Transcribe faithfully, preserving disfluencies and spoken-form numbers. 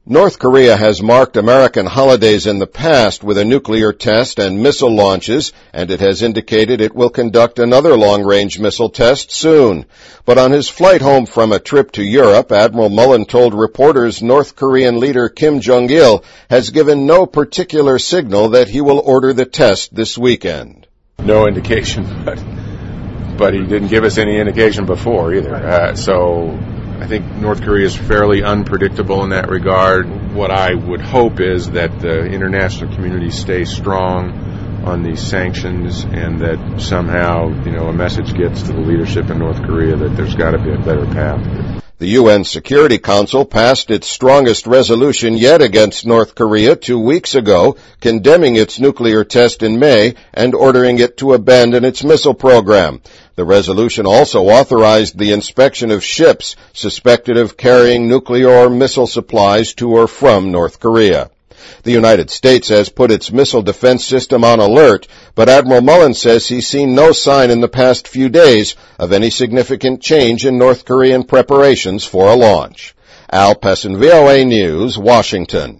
North Korea has marked American holidays in the past with a nuclear test and missile launches, and it has indicated it will conduct another long-range missile test soon. But on his flight home from a trip to Europe, Admiral Mullen told reporters North Korean leader Kim Jong-il has given no particular signal that he will order the test this weekend. No indication, but, but he didn't give us any indication before either. Uh, so... I think North Korea is fairly unpredictable in that regard. What I would hope is that the international community stays strong on these sanctions and that somehow, you know, a message gets to the leadership in North Korea that there's got to be a better path here. The U N Security Council passed its strongest resolution yet against North Korea two weeks ago, condemning its nuclear test in May and ordering it to abandon its missile program. The resolution also authorized the inspection of ships suspected of carrying nuclear or missile supplies to or from North Korea. The United States has put its missile defense system on alert, but Admiral Mullen says he's seen no sign in the past few days of any significant change in North Korean preparations for a launch. Al Pessin, V O A News, Washington.